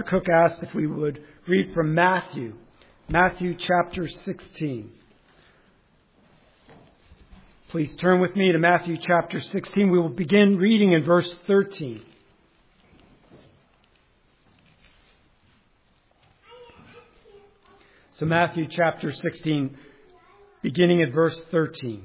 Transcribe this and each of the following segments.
Cook asked if we would read from Matthew chapter 16. Please turn with me to Matthew chapter 16. We will begin reading in verse 13. So Matthew chapter 16, beginning at verse 13.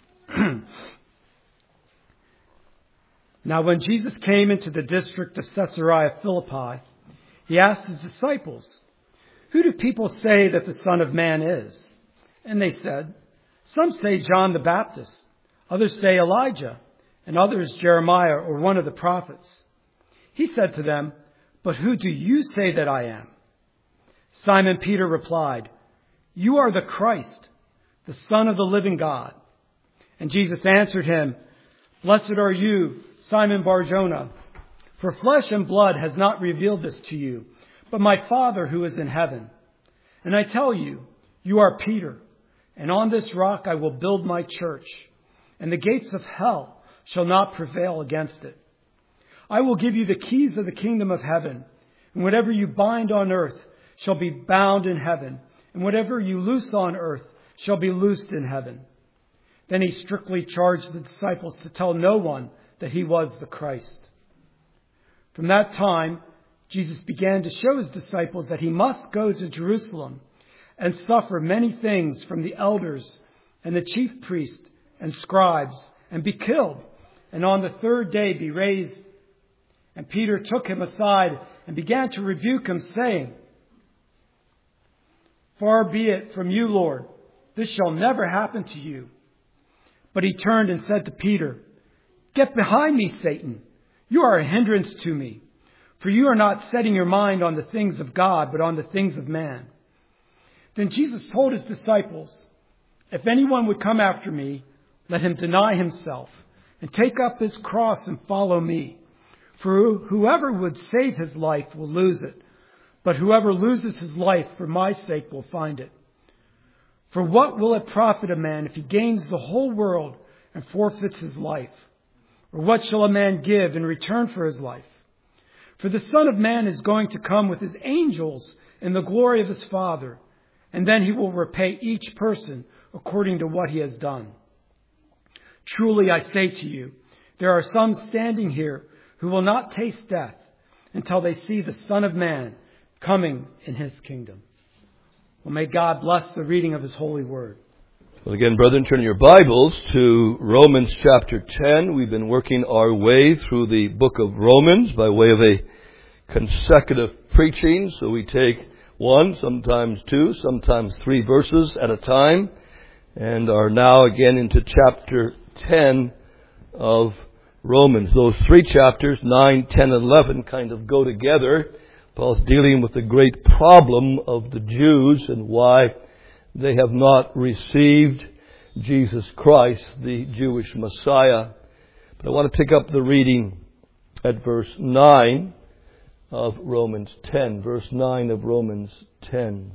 Now when Jesus came into the district of Caesarea Philippi, he asked his disciples, "Who do people say that the Son of Man is?" And they said, "Some say John the Baptist, others say Elijah, and others Jeremiah or one of the prophets." He said to them, "But who do you say that I am?" Simon Peter replied, "You are the Christ, the Son of the living God." And Jesus answered him, "Blessed are you, Simon Bar-Jonah, for flesh and blood has not revealed this to you, but my Father who is in heaven. And I tell you, you are Peter, and on this rock I will build my church, and the gates of hell shall not prevail against it. I will give you the keys of the kingdom of heaven, and whatever you bind on earth shall be bound in heaven, and whatever you loose on earth shall be loosed in heaven." Then he strictly charged the disciples to tell no one that he was the Christ. From that time, Jesus began to show his disciples that he must go to Jerusalem and suffer many things from the elders and the chief priests and scribes, and be killed, and on the third day be raised. And Peter took him aside and began to rebuke him, saying, "Far be it from you, Lord, this shall never happen to you." But he turned and said to Peter, "Get behind me, Satan. You are a hindrance to me, for you are not setting your mind on the things of God, but on the things of man." Then Jesus told his disciples, "If anyone would come after me, let him deny himself and take up his cross and follow me. For whoever would save his life will lose it, but whoever loses his life for my sake will find it. For what will it profit a man if he gains the whole world and forfeits his life? Or what shall a man give in return for his life? For the Son of Man is going to come with his angels in the glory of his Father, and then he will repay each person according to what he has done. Truly I say to you, there are some standing here who will not taste death until they see the Son of Man coming in his kingdom." Well, may God bless the reading of his holy word. Well, again, brethren, turn your Bibles to Romans chapter 10. We've been working our way through the book of Romans by way of a consecutive preaching. So we take one, sometimes two, sometimes three verses at a time, and are now again into chapter 10 of Romans. Those three chapters, 9, 10, and 11, kind of go together. Paul's dealing with the great problem of the Jews and why they have not received Jesus Christ, the Jewish Messiah. But I want to pick up the reading at verse 9 of Romans 10. Verse 9 of Romans 10.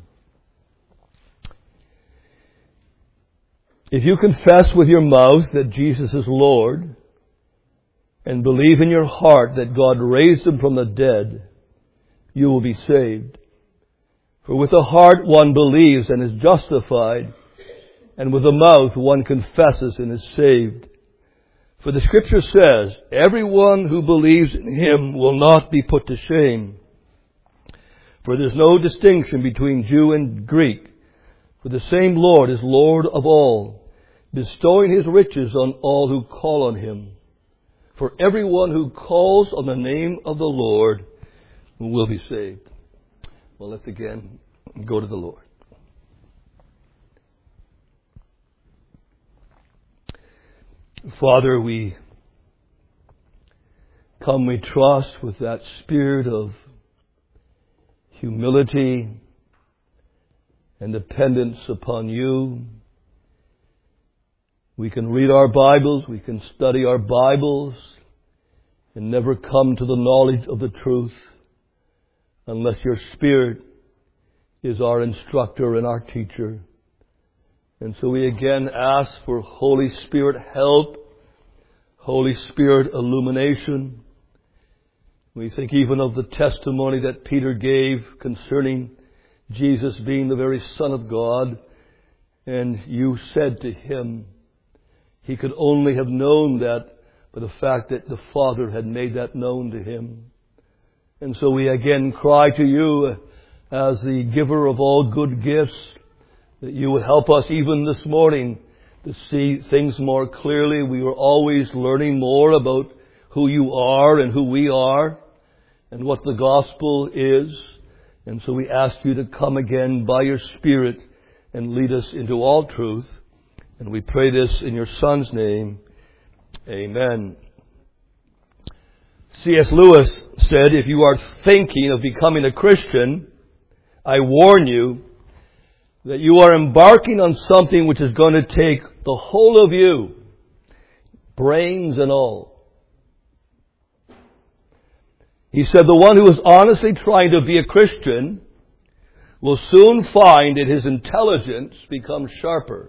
"If you confess with your mouth that Jesus is Lord, and believe in your heart that God raised him from the dead, you will be saved. For with the heart one believes and is justified, and with the mouth one confesses and is saved. For the Scripture says, everyone who believes in him will not be put to shame. For there is no distinction between Jew and Greek, for the same Lord is Lord of all, bestowing his riches on all who call on him. For everyone who calls on the name of the Lord will be saved." Well, let's again go to the Lord. Father, we come, we trust, with that spirit of humility and dependence upon you. We can read our Bibles, we can study our Bibles, and never come to the knowledge of the truth unless your Spirit is our instructor and our teacher. And so we again ask for Holy Spirit help, Holy Spirit illumination, We think even of the testimony that Peter gave concerning Jesus being the very Son of God. And you said to him, he could only have known that by the fact that the Father had made that known to him. And so we again cry to you as the giver of all good gifts, that you would help us even this morning to see things more clearly. We are always learning more about who you are and who we are and what the gospel is. And so we ask you to come again by your Spirit and lead us into all truth. And we pray this in your Son's name. Amen. C.S. Lewis said, if you are thinking of becoming a Christian, I warn you that you are embarking on something which is going to take the whole of you, brains and all. He said the one who is honestly trying to be a Christian will soon find that his intelligence becomes sharper.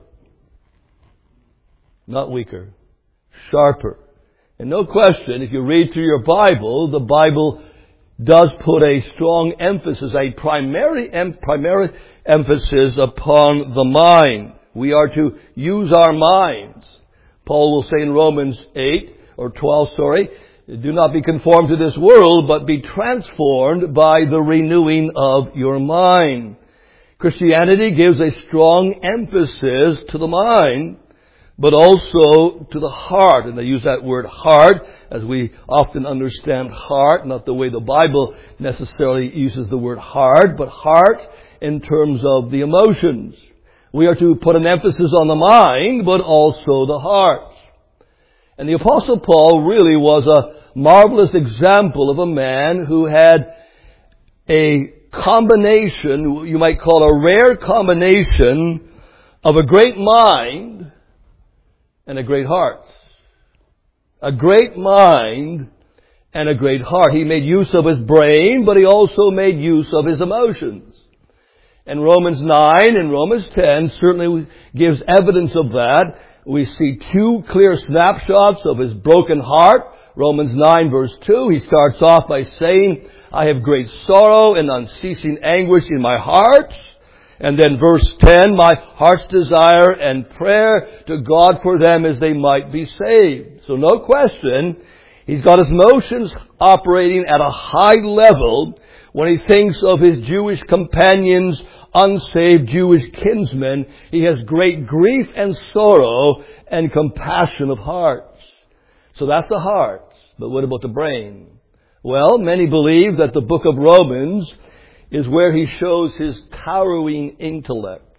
Not weaker. Sharper. And no question, if you read through your Bible, the Bible does put a strong emphasis, a primary emphasis upon the mind. We are to use our minds. Paul will say in Romans 12, do not be conformed to this world, but be transformed by the renewing of your mind. Christianity gives a strong emphasis to the mind, but also to the heart. And they use that word heart as we often understand heart, not the way the Bible necessarily uses the word heart, but heart in terms of the emotions. We are to put an emphasis on the mind, but also the heart. And the Apostle Paul really was a marvelous example of a man who had a combination, you might call a rare combination, of a great mind and a great heart. A great mind and a great heart. He made use of his brain, but he also made use of his emotions. And Romans 9 and Romans 10 certainly gives evidence of that. We see two clear snapshots of his broken heart. Romans 9 verse 2, he starts off by saying, I have great sorrow and unceasing anguish in my heart. And then verse 10, my heart's desire and prayer to God for them as they might be saved. So no question, he's got his emotions operating at a high level when he thinks of his Jewish companions, unsaved Jewish kinsmen. He has great grief and sorrow and compassion of heart. So that's the heart. But what about the brain? Well, many believe that the book of Romans is where he shows his towering intellect.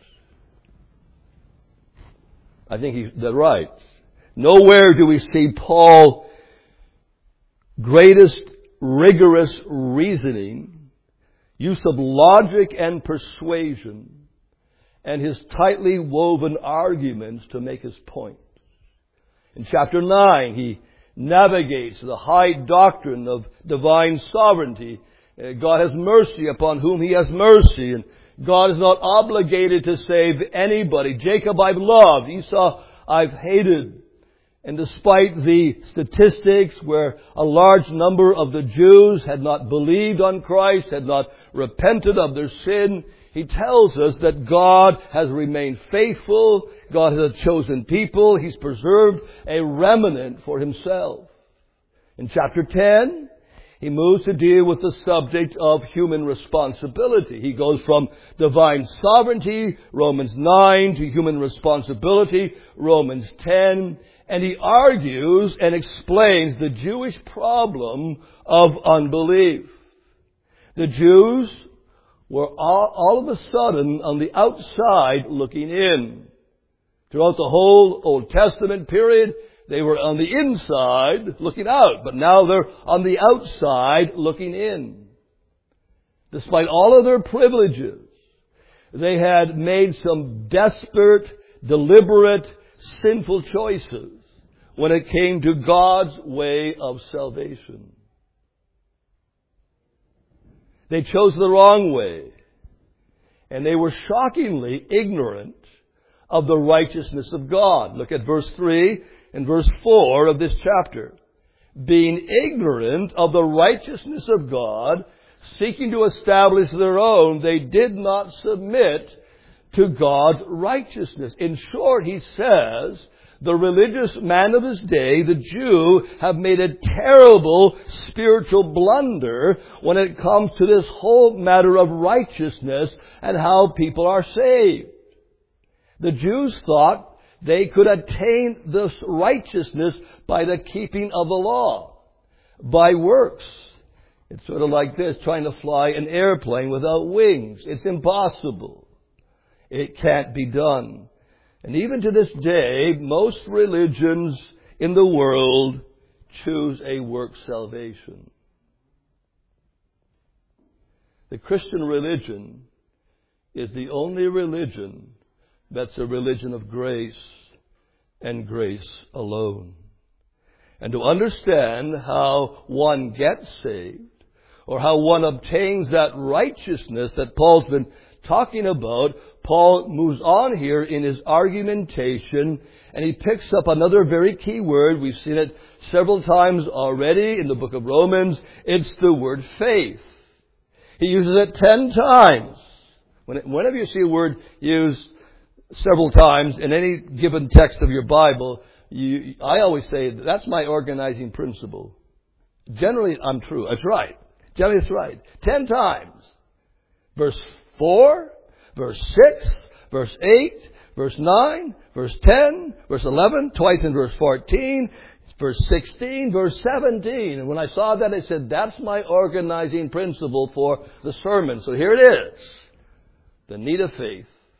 I think they're right. Nowhere do we see Paul's greatest rigorous reasoning, use of logic and persuasion, and his tightly woven arguments to make his point. In chapter 9, he navigates the high doctrine of divine sovereignty. God has mercy upon whom He has mercy, and God is not obligated to save anybody. Jacob I've loved, Esau I've hated. And despite the statistics where a large number of the Jews had not believed on Christ, had not repented of their sin, he tells us that God has remained faithful. God has a chosen people. He's preserved a remnant for Himself. In chapter 10, he moves to deal with the subject of human responsibility. He goes from divine sovereignty, Romans 9, to human responsibility, Romans 10. And he argues and explains the Jewish problem of unbelief. The Jews were all of a sudden on the outside looking in. Throughout the whole Old Testament period, they were on the inside looking out, but now they're on the outside looking in. Despite all of their privileges, they had made some desperate, deliberate, sinful choices when it came to God's way of salvation. They chose the wrong way, and they were shockingly ignorant of the righteousness of God. Look at verse 3 and verse 4 of this chapter. being ignorant of the righteousness of God, seeking to establish their own, they did not submit to God's righteousness. In short, he says, the religious man of his day, the Jew, have made a terrible spiritual blunder when it comes to this whole matter of righteousness and how people are saved. The Jews thought they could attain this righteousness by the keeping of the law, by works. It's sort of like this, trying to fly an airplane without wings. It's impossible. It can't be done. And even to this day, most religions in the world choose a work salvation. The Christian religion is the only religion that's a religion of grace and grace alone. And to understand how one gets saved, or how one obtains that righteousness that Paul's been talking about, Paul moves on here in his argumentation, and he picks up another very key word. We've seen it several times already in the book of Romans. It's the word faith. He uses it 10 times. Whenever you see a word used several times in any given text of your Bible, I always say, that's my organizing principle. Generally, I'm true. That's right. Generally, it's right. 10 times. Verse 4, verse 6, verse 8, verse 9, verse 10, verse 11, twice in verse 14, verse 16, verse 17. And when I saw that, I said, that's my organizing principle for the sermon. So here it is. The need of faith.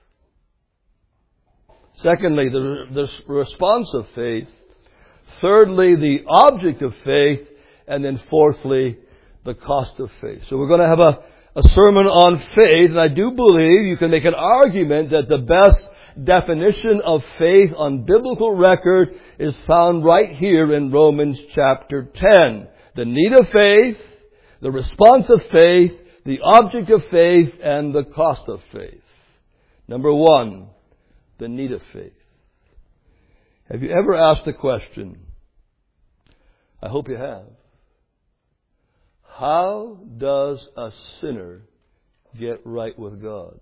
Secondly, the response of faith. Thirdly, the object of faith. And then fourthly, the cost of faith. So we're going to have a sermon on faith, and I do believe you can make an argument that the best definition of faith on biblical record is found right here in Romans chapter 10. The need of faith, the response of faith, the object of faith, and the cost of faith. Number one, the need of faith. Have you ever asked the question? I hope you have. How does a sinner get right with God?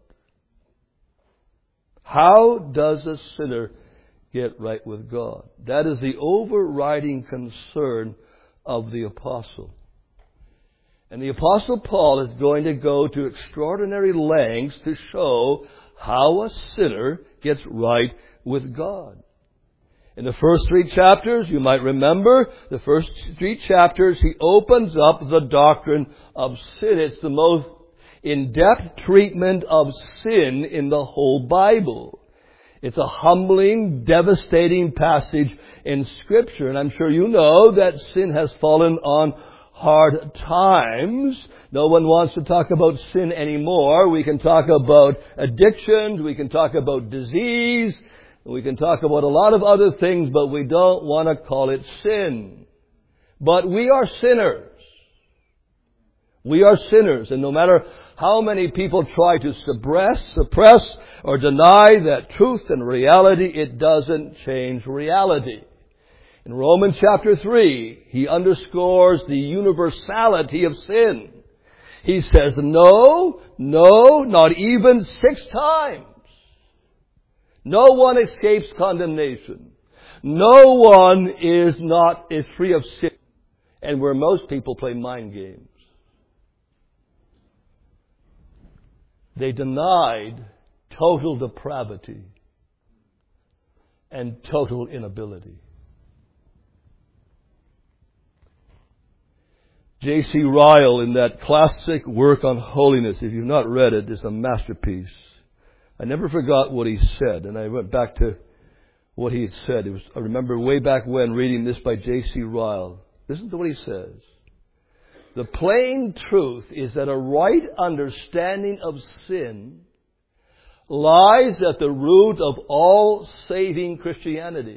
How does a sinner get right with God? That is the overriding concern of the apostle. And the apostle Paul is going to go to extraordinary lengths to show how a sinner gets right with God. In the first 3 chapters, you might remember, the first 3 chapters, he opens up the doctrine of sin. It's the most in-depth treatment of sin in the whole Bible. It's a humbling, devastating passage in Scripture. And I'm sure you know that sin has fallen on hard times. No one wants to talk about sin anymore. We can talk about addictions. We can talk about disease. We can talk about a lot of other things, but we don't want to call it sin. But we are sinners. We are sinners. And no matter how many people try to suppress, or deny that truth and reality, it doesn't change reality. In Romans chapter 3, he underscores the universality of sin. He says, no, not even 6 times. No one escapes condemnation. No one is free of sin. And where most people play mind games. They denied total depravity and total inability. J.C. Ryle, in that classic work on holiness, if you've not read it, is a masterpiece. I never forgot what he said, and I went back to what he had said. I remember way back when reading this by J.C. Ryle. Listen to what he says. The plain truth is that a right understanding of sin lies at the root of all saving Christianity.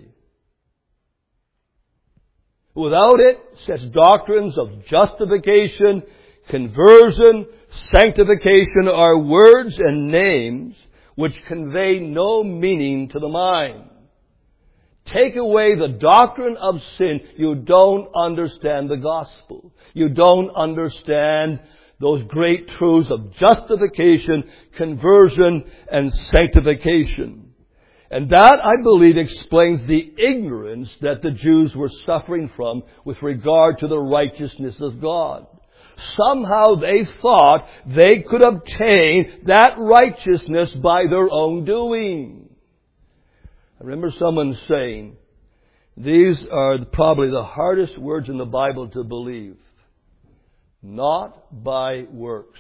Without it, such doctrines of justification, conversion, sanctification are words and names which convey no meaning to the mind. take away the doctrine of sin, you don't understand the gospel. You don't understand those great truths of justification, conversion, and sanctification. And that, I believe, explains the ignorance that the Jews were suffering from with regard to the righteousness of God. Somehow they thought they could obtain that righteousness by their own doing. I remember someone saying, these are probably the hardest words in the Bible to believe. Not by works.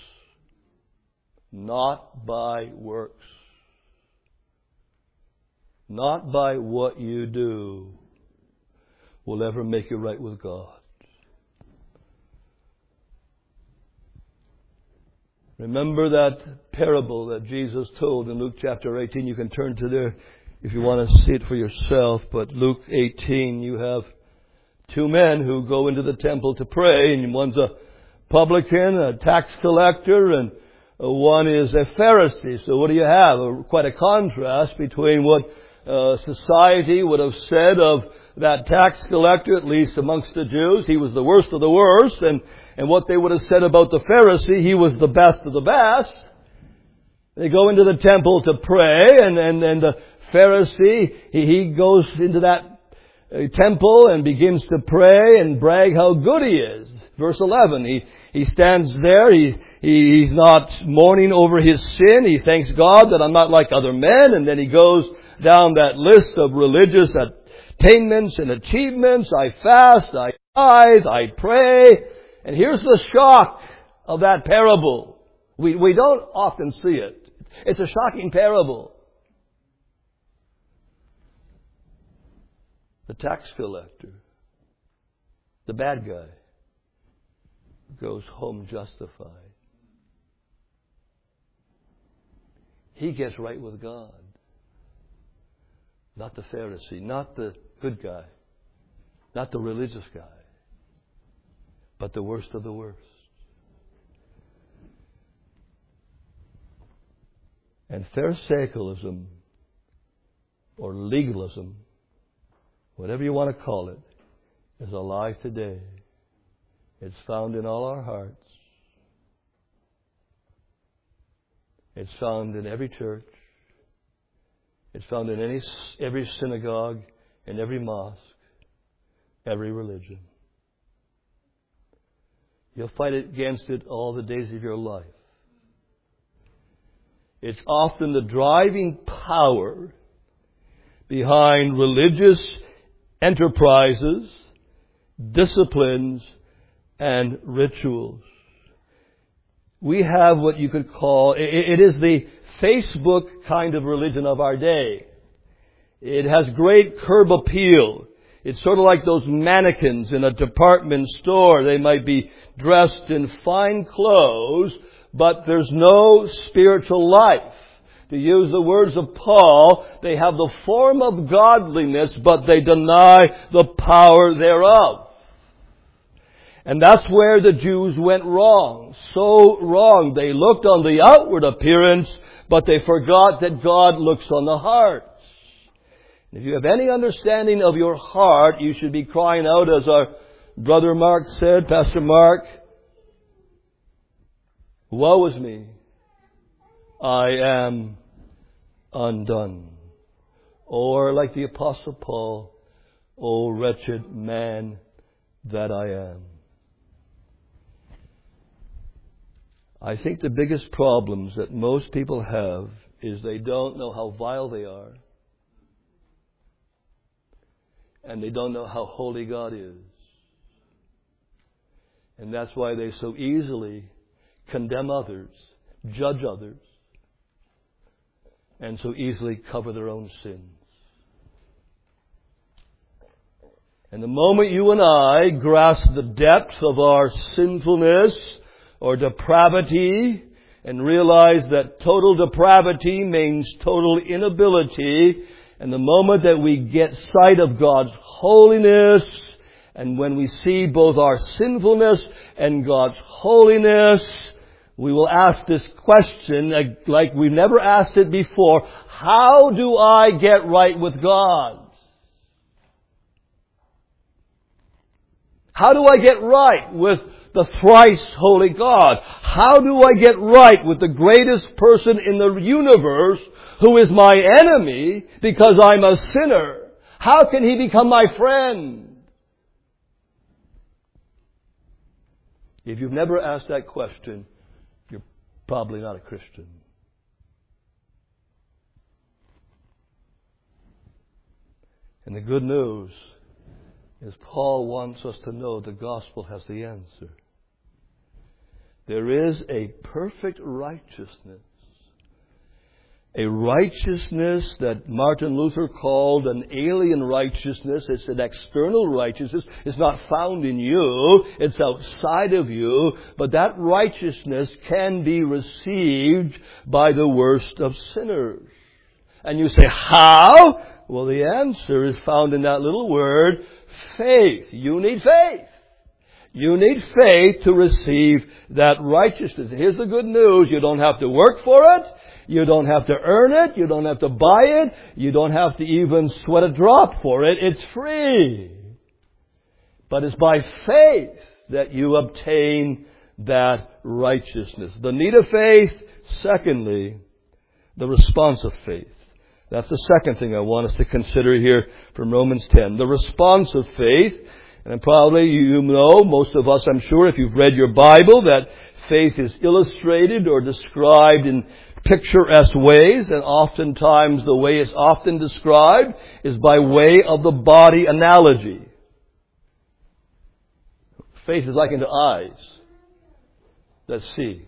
Not by works. Not by what you do will ever make you right with God. Remember that parable that Jesus told in Luke chapter 18. You can turn to there if you want to see it for yourself. But Luke 18, you have two men who go into the temple to pray, and one's a publican, a tax collector, and one is a Pharisee. So what do you have? Quite a contrast between what society would have said of that tax collector, at least amongst the Jews. He was the worst of the worst. And what they would have said about the Pharisee, he was the best of the best. They go into the temple to pray, and the Pharisee, he goes into that temple and begins to pray and brag how good he is. Verse 11, he stands there, he's not mourning over his sin, he thanks God that I'm not like other men, and then he goes down that list of religious attainments and achievements. I fast, I tithe, I pray. And here's the shock of that parable. We don't often see it. It's a shocking parable. The tax collector, the bad guy, goes home justified. He gets right with God. Not the Pharisee, not the good guy, not the religious guy, but the worst of the worst. And Pharisaicalism, or legalism, whatever you want to call it, is alive today. It's found in all our hearts. It's found in every church. It's found in every synagogue, in every mosque, every religion. You'll fight against it all the days of your life. It's often the driving power behind religious enterprises, disciplines, and rituals. We have what you could call, it is the Facebook kind of religion of our day. It has great curb appeal. It's sort of like those mannequins in a department store. They might be dressed in fine clothes, but there's no spiritual life. To use the words of Paul, they have the form of godliness, but they deny the power thereof. And that's where the Jews went wrong. So wrong. They looked on the outward appearance, but they forgot that God looks on the hearts. If you have any understanding of your heart, you should be crying out, as our brother Mark said, Pastor Mark, woe is me, I am undone. Or like the Apostle Paul, O wretched man that I am. I think the biggest problems that most people have is they don't know how vile they are. And they don't know how holy God is. And that's why they so easily condemn others, judge others, and so easily cover their own sins. And the moment you and I grasp the depth of our sinfulness or depravity and realize that total depravity means total inability, and the moment that we get sight of God's holiness, and when we see both our sinfulness and God's holiness, we will ask this question like we've never asked it before. How do I get right with God? How do I get right with the thrice holy God? How do I get right with the greatest person in the universe who is my enemy because I'm a sinner? How can he become my friend? If you've never asked that question, you're probably not a Christian. And the good news is Paul wants us to know the gospel has the answer. There is a perfect righteousness. A righteousness that Martin Luther called an alien righteousness. It's an external righteousness. It's not found in you. It's outside of you. But that righteousness can be received by the worst of sinners. And you say, how? Well, the answer is found in that little word, faith. You need faith. You need faith to receive that righteousness. Here's the good news. You don't have to work for it. You don't have to earn it. You don't have to buy it. You don't have to even sweat a drop for it. It's free. But it's by faith that you obtain that righteousness. The need of faith. Secondly, the response of faith. That's the second thing I want us to consider here from Romans 10. The response of faith. And probably you know, most of us I'm sure, if you've read your Bible, that faith is illustrated or described in picturesque ways. And oftentimes the way it's often described is by way of the body analogy. Faith is likened to eyes that see.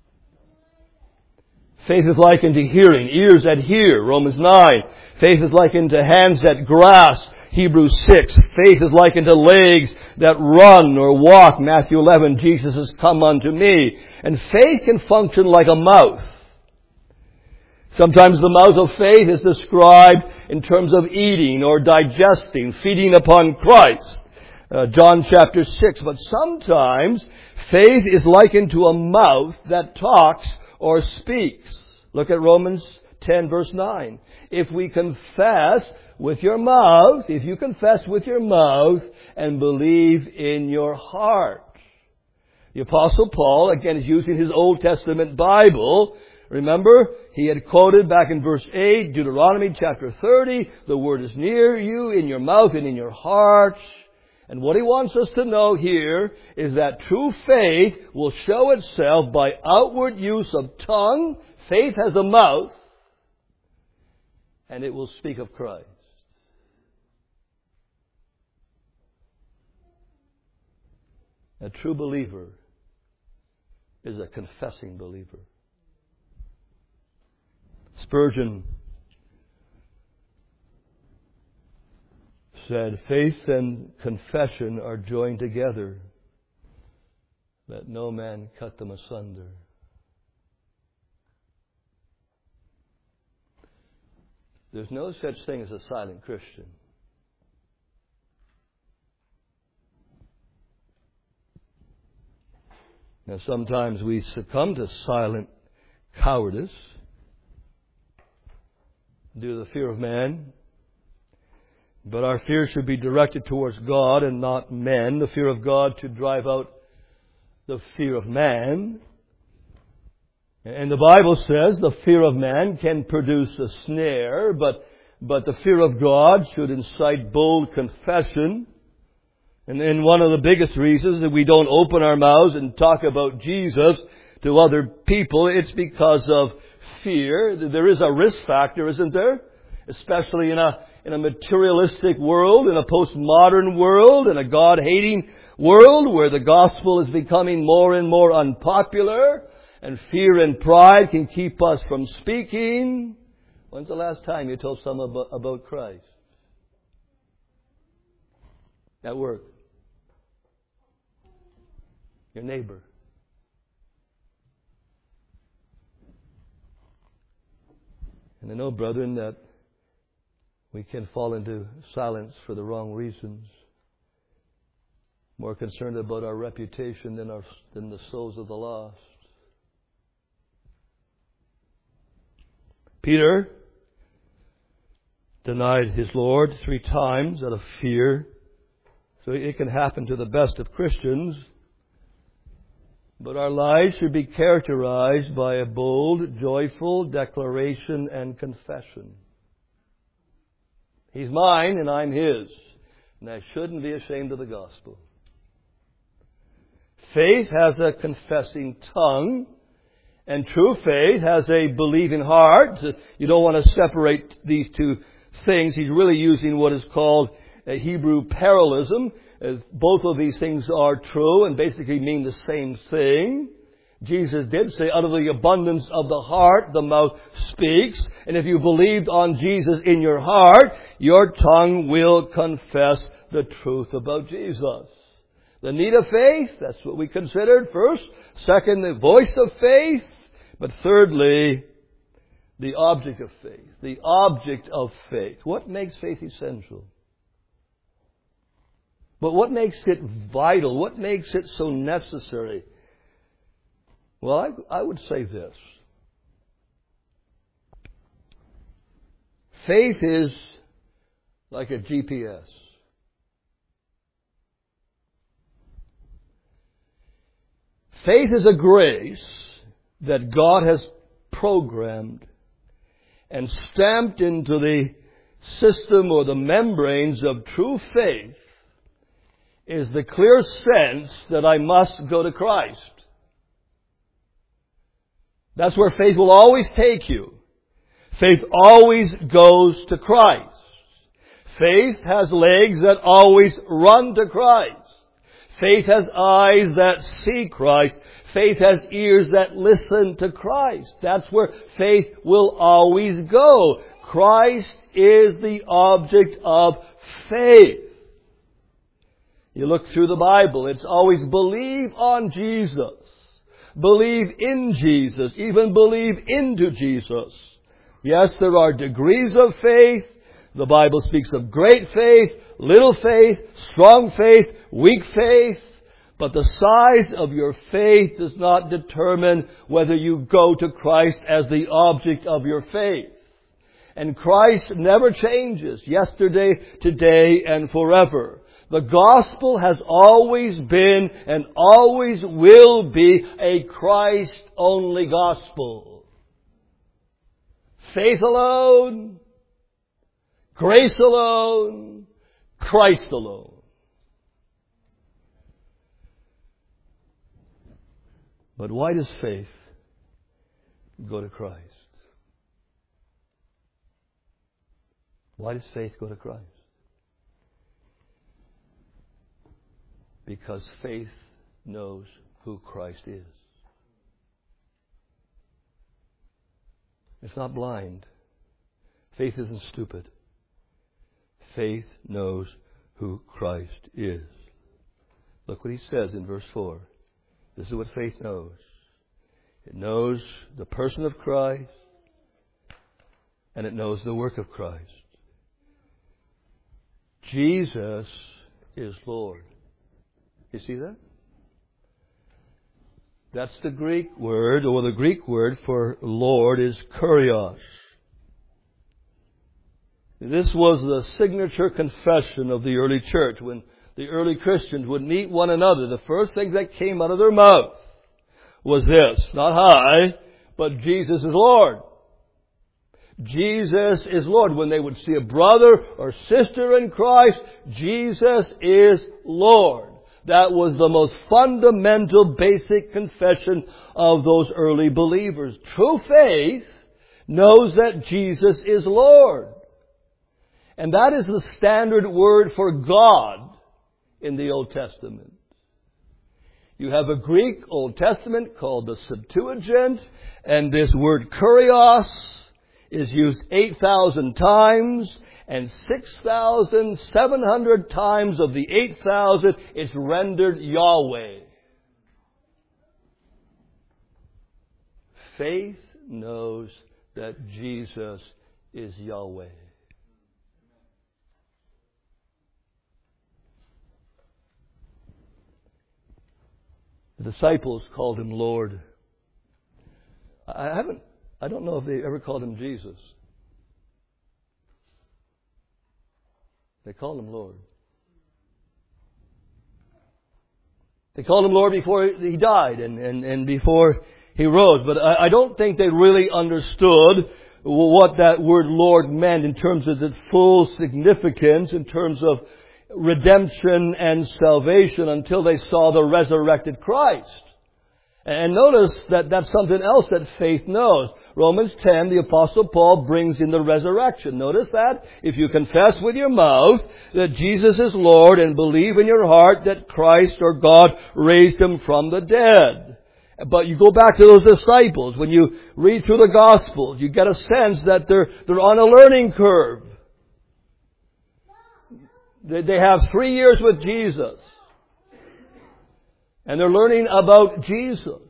Faith is likened to hearing, ears that hear, Romans 9. Faith is likened to hands that grasp, Hebrews 6. Faith is likened to legs that run or walk, Matthew 11. Jesus has come unto me. And faith can function like a mouth. Sometimes the mouth of faith is described in terms of eating or digesting, feeding upon Christ. John chapter 6. But sometimes faith is likened to a mouth that talks or speaks. Look at Romans 10 verse 9. If we confess with your mouth, if you confess with your mouth and believe in your heart. The Apostle Paul, again, is using his Old Testament Bible. Remember, he had quoted back in verse 8, Deuteronomy chapter 30, the word is near you, in your mouth and in your heart. And what he wants us to know here is that true faith will show itself by outward use of tongue. Faith has a mouth, and it will speak of Christ. A true believer is a confessing believer. Spurgeon said, faith and confession are joined together. Let no man cut them asunder. There's no such thing as a silent Christian. Now sometimes we succumb to silent cowardice due to the fear of man. But our fear should be directed towards God and not men. The fear of God to drive out the fear of man. And the Bible says the fear of man can produce a snare, but the fear of God should incite bold confession. And then one of the biggest reasons that we don't open our mouths and talk about Jesus to other people, it's because of fear. There is a risk factor, isn't there? Especially in a materialistic world, in a postmodern world, in a God-hating world where the gospel is becoming more and more unpopular and fear and pride can keep us from speaking. When's the last time you told someone about Christ? At work. Your neighbor. And I know, brethren, that we can fall into silence for the wrong reasons. More concerned about our reputation than the souls of the lost. Peter denied his Lord 3 times out of fear. So it can happen to the best of Christians. But our lives should be characterized by a bold, joyful declaration and confession. He's mine and I'm His. And I shouldn't be ashamed of the gospel. Faith has a confessing tongue. And true faith has a believing heart. You don't want to separate these two things. He's really using what is called a Hebrew parallelism. Both of these things are true and basically mean the same thing. Jesus did say, out of the abundance of the heart, the mouth speaks. And if you believed on Jesus in your heart, your tongue will confess the truth about Jesus. The need of faith, that's what we considered first. Second, the voice of faith. But thirdly, the object of faith. The object of faith. What makes faith essential? But what makes it vital? What makes it so necessary? Well, I would say this. Faith is like a GPS. Faith is a grace that God has programmed and stamped into the system or the membranes of true faith is the clear sense that I must go to Christ. That's where faith will always take you. Faith always goes to Christ. Faith has legs that always run to Christ. Faith has eyes that see Christ. Faith has ears that listen to Christ. That's where faith will always go. Christ is the object of faith. You look through the Bible, it's always believe on Jesus. Believe in Jesus. Even believe into Jesus. Yes, there are degrees of faith. The Bible speaks of great faith, little faith, strong faith, weak faith. But the size of your faith does not determine whether you go to Christ as the object of your faith. And Christ never changes, yesterday, today, and forever. The gospel has always been and always will be a Christ-only gospel. Faith alone, grace alone, Christ alone. But why does faith go to Christ? Why does faith go to Christ? Because faith knows who Christ is. It's not blind. Faith isn't stupid. Faith knows who Christ is. Look what he says in verse 4. This is what faith knows. It knows the person of Christ, and it knows the work of Christ. Jesus is Lord. You see that? That's the Greek word, or the Greek word for Lord is kurios. This was the signature confession of the early church. When the early Christians would meet one another, the first thing that came out of their mouth was this. Not I, but Jesus is Lord. Jesus is Lord. When they would see a brother or sister in Christ, Jesus is Lord. That was the most fundamental, basic confession of those early believers. True faith knows that Jesus is Lord. And that is the standard word for God in the Old Testament. You have a Greek Old Testament called the Septuagint, and this word kurios is used 8,000 times, and 6,700 times of the 8,000 it's rendered Yahweh. Faith knows that Jesus is Yahweh. The disciples called him Lord. I don't know if they ever called him Jesus. They called him Lord. They called Him Lord before He died and before He rose. But I don't think they really understood what that word Lord meant in terms of its full significance, in terms of redemption and salvation, until they saw the resurrected Christ. And notice that that's something else that faith knows. Romans 10, the Apostle Paul brings in the resurrection. Notice that. If you confess with your mouth that Jesus is Lord and believe in your heart that Christ or God raised Him from the dead. But you go back to those disciples. When you read through the Gospels, you get a sense that they're on a learning curve. They have 3 years with Jesus. And they're learning about Jesus.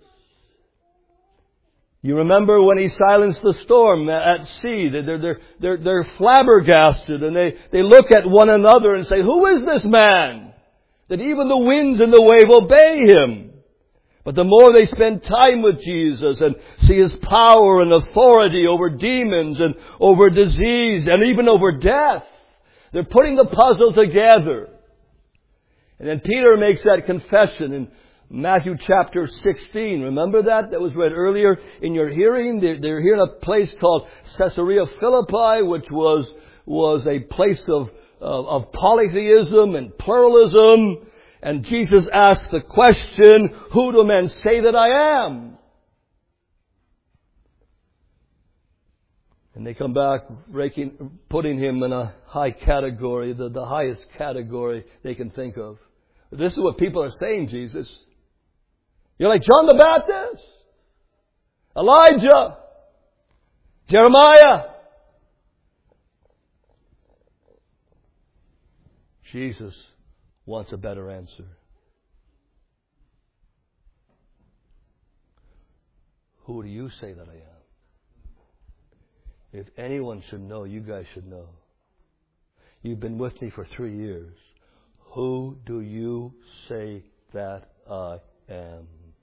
You remember when He silenced the storm at sea. They're flabbergasted, and they look at one another and say, "Who is this man that even the winds and the wave obey Him?" But the more they spend time with Jesus and see His power and authority over demons and over disease and even over death, they're putting the puzzle together. And then Peter makes that confession in Matthew chapter 16. Remember that? That was read earlier in your hearing. They're here in a place called Caesarea Philippi, which was a place of polytheism and pluralism. And Jesus asked the question, "Who do men say that I am?" And they come back putting Him in a high category, the highest category they can think of. This is what people are saying, Jesus. You're like John the Baptist, Elijah, Jeremiah. Jesus wants a better answer. Who do you say that I am? If anyone should know, you guys should know. You've been with me for 3 years. Who do you say that I am?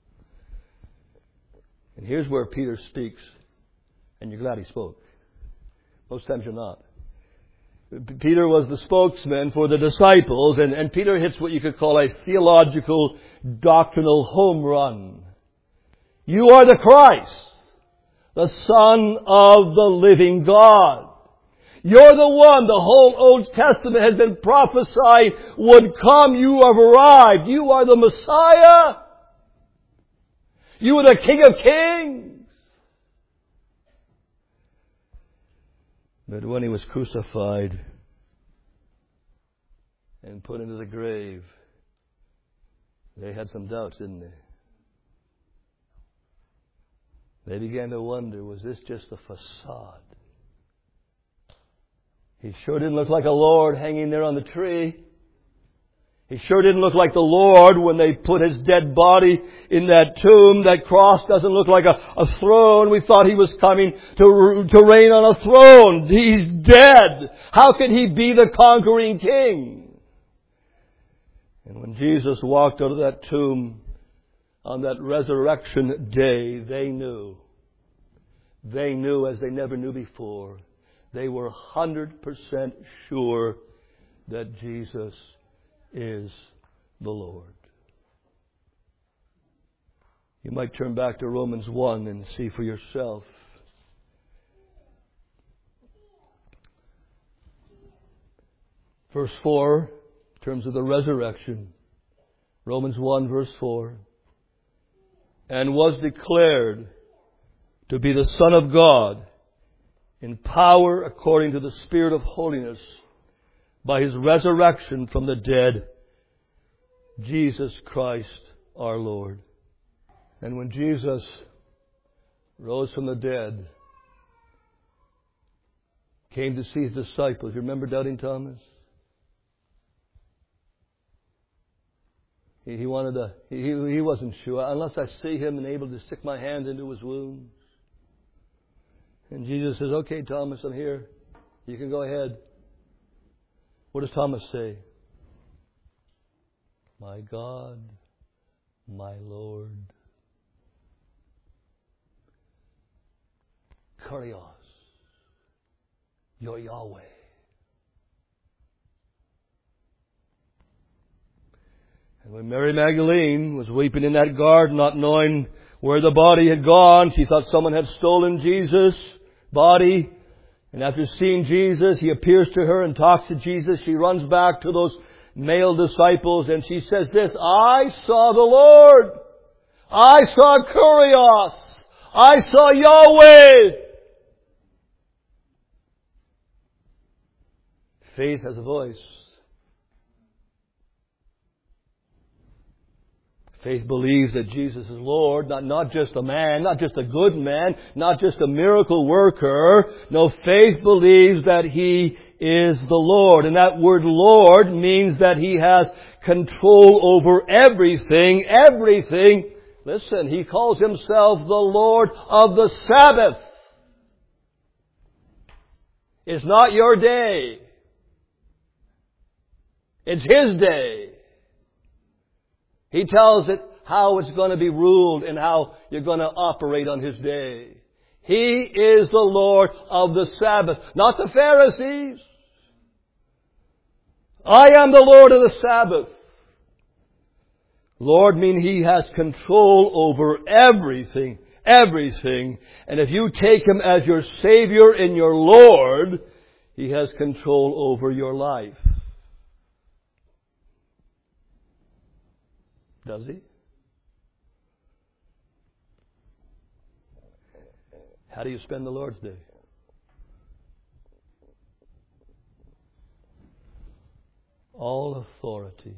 And here's where Peter speaks, and you're glad he spoke. Most times you're not. Peter was the spokesman for the disciples, and Peter hits what you could call a theological, doctrinal home run. You are the Christ, the Son of the living God. You're the one the whole Old Testament has been prophesying would come. You have arrived. You are the Messiah. You are the King of Kings. But when He was crucified and put into the grave, they had some doubts, didn't they? They began to wonder, was this just a facade? He sure didn't look like a Lord hanging there on the tree. He sure didn't look like the Lord when they put His dead body in that tomb. That cross doesn't look like a throne. We thought He was coming to reign on a throne. He's dead. How could He be the conquering King? And when Jesus walked out of that tomb on that resurrection day, they knew. They knew as they never knew before. They were 100% sure that Jesus is the Lord. You might turn back to Romans 1 and see for yourself. Verse 4, in terms of the resurrection. Romans 1 verse 4. And was declared to be the Son of God in power according to the Spirit of holiness, by His resurrection from the dead, Jesus Christ our Lord. And when Jesus rose from the dead, came to see His disciples. You remember doubting Thomas? He wasn't sure. Unless I see Him and able to stick my hand into His wounds. And Jesus says, "Okay, Thomas, I'm here. You can go ahead." What does Thomas say? "My God, my Lord." Kurios. You're Yahweh. And when Mary Magdalene was weeping in that garden, not knowing where the body had gone, she thought someone had stolen Jesus' body. And after seeing Jesus, He appears to her and talks to Jesus. She runs back to those male disciples and she says this, I saw the Lord. I saw Kurios. I saw Yahweh. Faith has a voice. Faith believes that Jesus is Lord, not just a man, not just a good man, not just a miracle worker. No, faith believes that He is the Lord. And that word Lord means that He has control over everything, everything. Listen, He calls Himself the Lord of the Sabbath. It's not your day. It's His day. He tells it how it's going to be ruled and how you're going to operate on His day. He is the Lord of the Sabbath, not the Pharisees. I am the Lord of the Sabbath. Lord means He has control over everything, everything. And if you take Him as your Savior and your Lord, He has control over your life. Does He? How do you spend the Lord's Day? All authority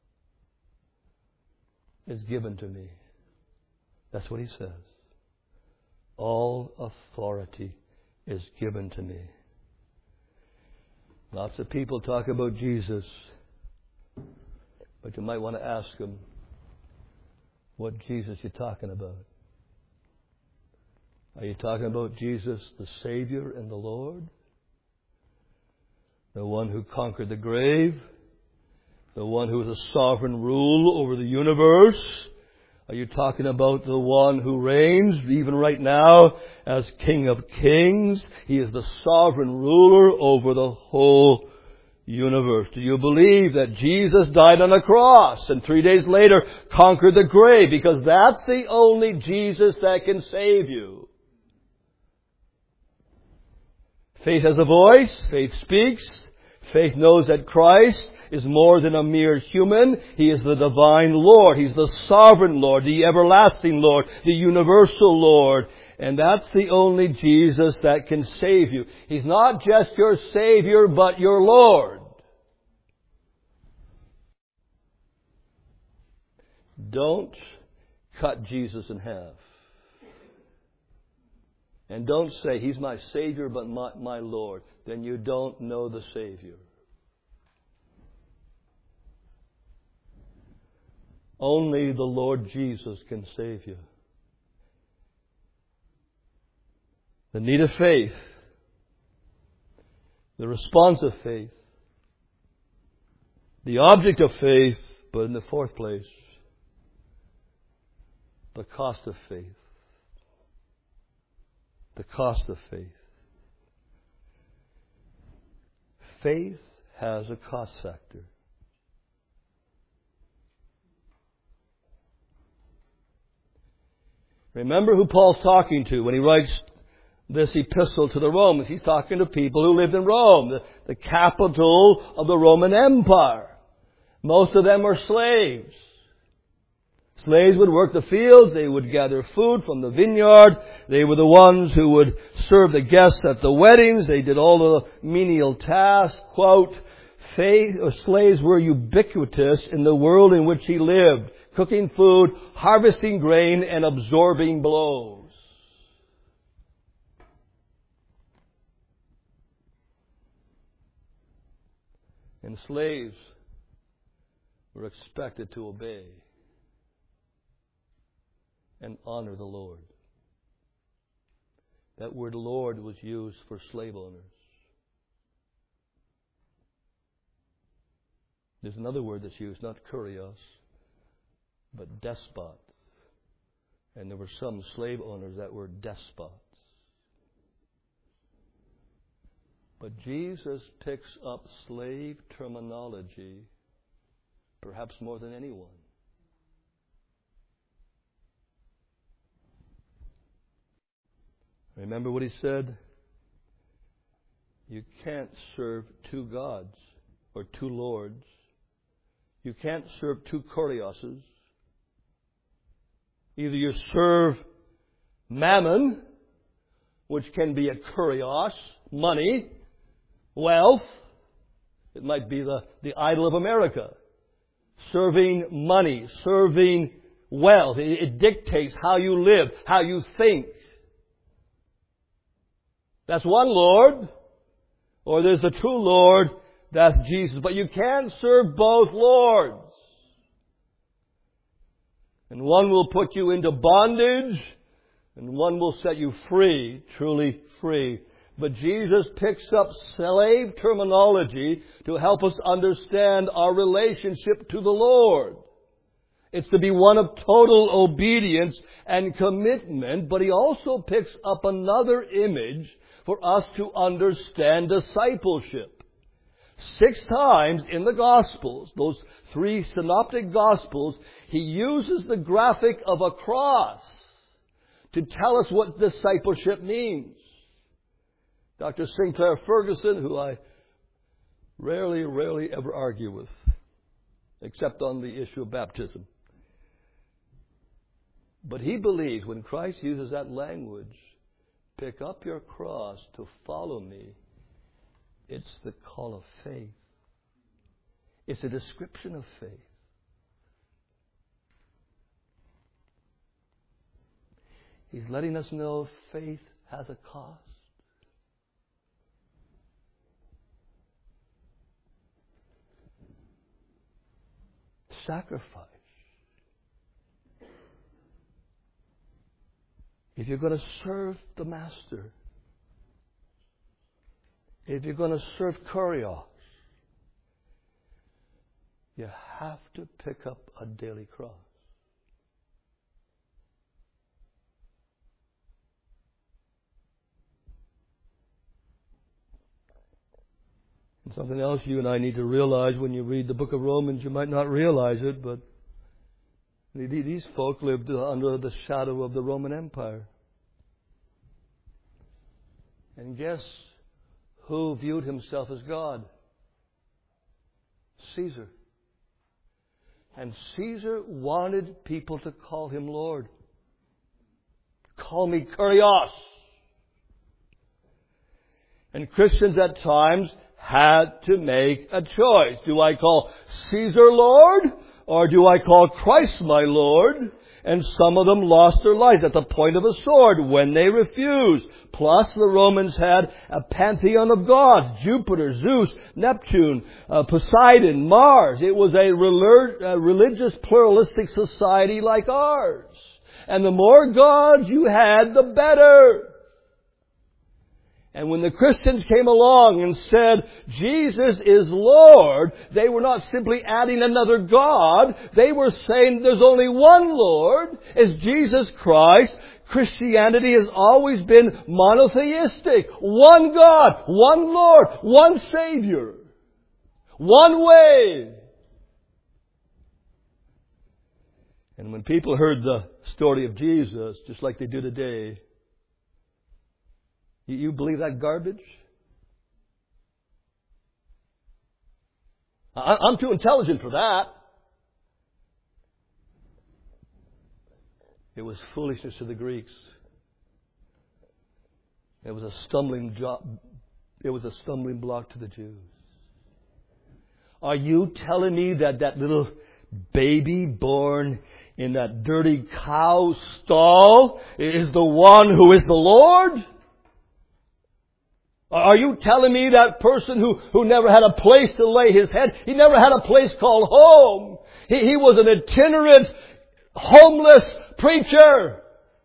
is given to me. That's what He says. All authority is given to me. Lots of people talk about Jesus, but you might want to ask them, what Jesus you talking about? Are you talking about Jesus, the Savior and the Lord? The one who conquered the grave? The one who has a sovereign rule over the universe? Are you talking about the one who reigns, even right now, as King of Kings? He is the sovereign ruler over the whole universe. Do you believe that Jesus died on a cross and 3 days later conquered the grave? Because that's the only Jesus that can save you. Faith has a voice. Faith speaks. Faith knows that Christ is more than a mere human. He is the divine Lord. He's the sovereign Lord, the everlasting Lord, the universal Lord. And that's the only Jesus that can save you. He's not just your Savior, but your Lord. Don't cut Jesus in half. And don't say, He's my Savior, but my Lord. Then you don't know the Savior. Only the Lord Jesus can save you. The need of faith. The response of faith. The object of faith, but in the fourth place, the cost of faith. The cost of faith. Faith has a cost factor. Remember who Paul's talking to when he writes this epistle to the Romans. He's talking to people who lived in Rome, the capital of the Roman Empire. Most of them were slaves. Slaves would work the fields. They would gather food from the vineyard. They were the ones who would serve the guests at the weddings. They did all the menial tasks. Quote, slaves were ubiquitous in the world in which he lived, cooking food, harvesting grain, and absorbing blows. And slaves were expected to obey and honor the Lord. That word Lord was used for slave owners. There's another word that's used, not kurios, but despot. And there were some slave owners that were despots. But Jesus picks up slave terminology perhaps more than anyone. Remember what he said? You can't serve two gods or two lords. You can't serve two kurioses. Either you serve mammon, which can be a kurios, money, wealth. It might be the idol of America. Serving money, serving wealth. It dictates how you live, how you think. That's one Lord. Or there's a true Lord, that's Jesus. But you can't serve both Lords. And one will put you into bondage, and one will set you free, truly free. But Jesus picks up slave terminology to help us understand our relationship to the Lord. It's to be one of total obedience and commitment, but He also picks up another image for us to understand discipleship. 6 times in the Gospels, those 3 synoptic Gospels, He uses the graphic of a cross to tell us what discipleship means. Dr. Sinclair Ferguson, who I rarely ever argue with, except on the issue of baptism. But he believes when Christ uses that language, pick up your cross to follow me, it's the call of faith. It's a description of faith. He's letting us know faith has a cost. Sacrifice. If you're going to serve the Master, if you're going to serve kurios, you have to pick up a daily cross. And something else you and I need to realize when you read the book of Romans, you might not realize it, but these folk lived under the shadow of the Roman Empire. And guess who viewed himself as God? Caesar. And Caesar wanted people to call him Lord. Call me kurios. And Christians at times had to make a choice. Do I call Caesar Lord, or do I call Christ my Lord? And some of them lost their lives at the point of a sword when they refused. Plus, the Romans had a pantheon of gods: Jupiter, Zeus, Neptune, Poseidon, Mars. It was a religious pluralistic society like ours. And the more gods you had, the better. And when the Christians came along and said, Jesus is Lord, they were not simply adding another God. They were saying there's only one Lord, is Jesus Christ. Christianity has always been monotheistic. One God, one Lord, one Savior, one way. And when people heard the story of Jesus, just like they do today, you believe that garbage? I'm too intelligent for that. It was foolishness to the Greeks. It was a stumbling block to the Jews. Are you telling me that little baby born in that dirty cow stall is the one who is the Lord? Are you telling me that person who never had a place to lay his head, he never had a place called home. He was an itinerant, homeless preacher.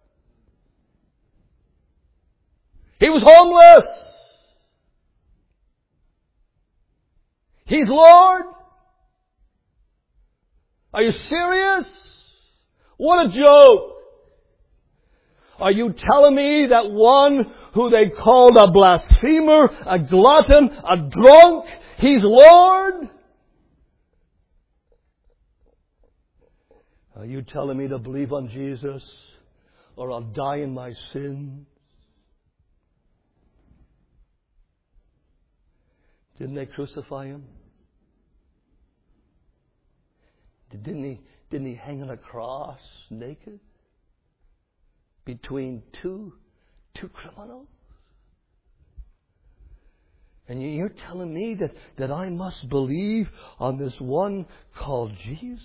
He was homeless. He's Lord? Are you serious? What a joke. Are you telling me that one who they called a blasphemer, a glutton, a drunk, he's Lord? Are you telling me to believe on Jesus, or I'll die in my sins? Didn't they crucify him? Didn't he hang on a cross naked between two criminals? And you're telling me that I must believe on this one called Jesus?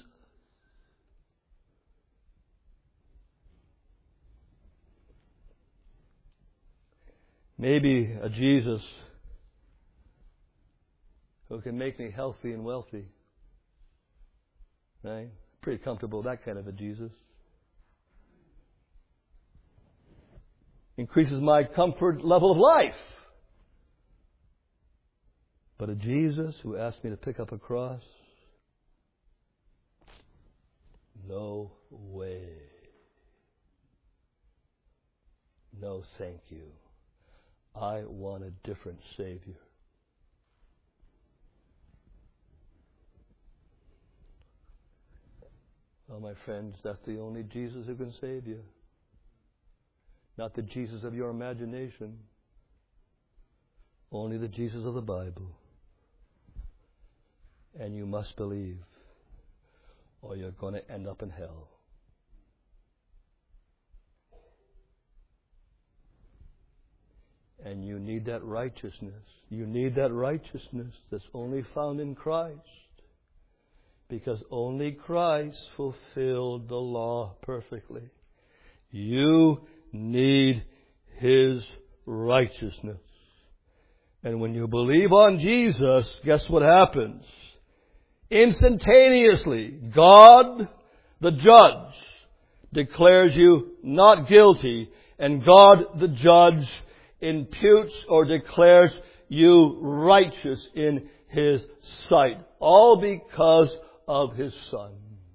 Maybe a Jesus who can make me healthy and wealthy. Right? Pretty comfortable with that kind of a Jesus. Increases my comfort level of life. But a Jesus who asked me to pick up a cross? No way. No, thank you. I want a different Savior. Well, my friends, that's the only Jesus who can save you. Not the Jesus of your imagination. Only the Jesus of the Bible. And you must believe, or you're going to end up in hell. And you need that righteousness. You need that righteousness that's only found in Christ. Because only Christ fulfilled the law perfectly. You need His righteousness. And when you believe on Jesus, guess what happens? Instantaneously, God, the judge, declares you not guilty, and God, the judge, imputes or declares you righteous in His sight. All because of His Son.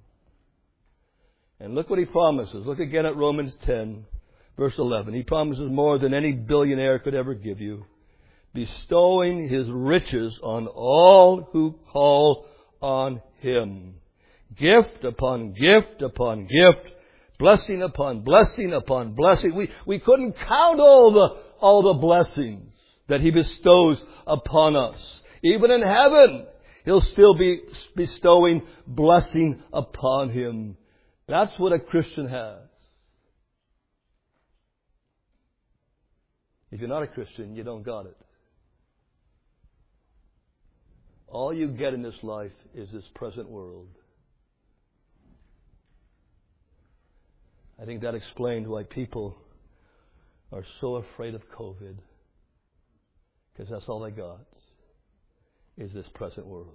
And look what He promises. Look again at Romans 10, verse 11. He promises more than any billionaire could ever give you, bestowing His riches on all who call on Him. Gift upon gift upon gift, blessing upon blessing upon blessing. We couldn't count all the blessings that He bestows upon us. Even in heaven, He'll still be bestowing blessing upon him. That's what a Christian has. If you're not a Christian, you don't got it. All you get in this life is this present world. I think that explains why people are so afraid of COVID. Because that's all they got. Is this present world.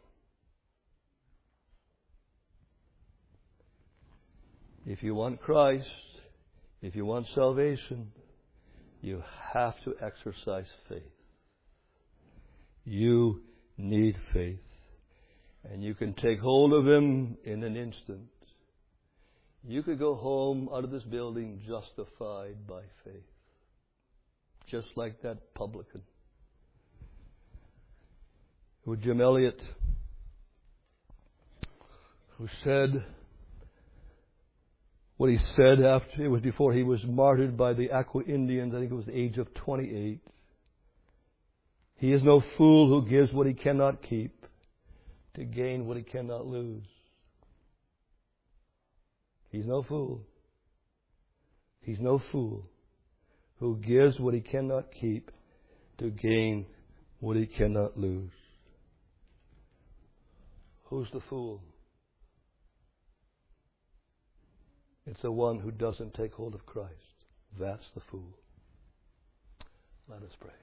If you want Christ, if you want salvation, you have to exercise faith. You need faith. And you can take hold of Him in an instant. You could go home out of this building justified by faith. Just like that publican. With Jim Elliot, who said what he said after it was before he was martyred by the Aqua Indians. I think it was the age of 28. He is no fool who gives what he cannot keep to gain what he cannot lose. He's no fool. He's no fool who gives what he cannot keep to gain what he cannot lose. Who's the fool? It's the one who doesn't take hold of Christ. That's the fool. Let us pray.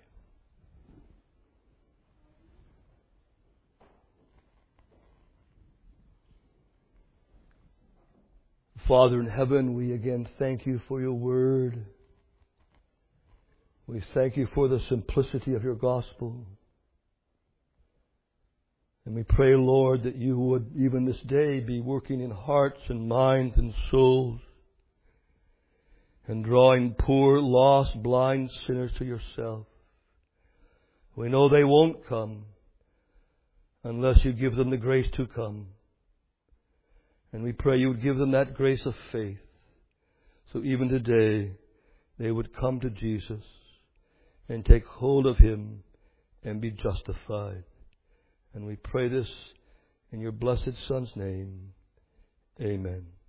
Father in heaven, we again thank You for Your word. We thank You for the simplicity of Your gospel. And we pray, Lord, that You would even this day be working in hearts and minds and souls and drawing poor, lost, blind sinners to Yourself. We know they won't come unless You give them the grace to come. And we pray You would give them that grace of faith. So even today, they would come to Jesus and take hold of Him and be justified. And we pray this in your blessed Son's name. Amen.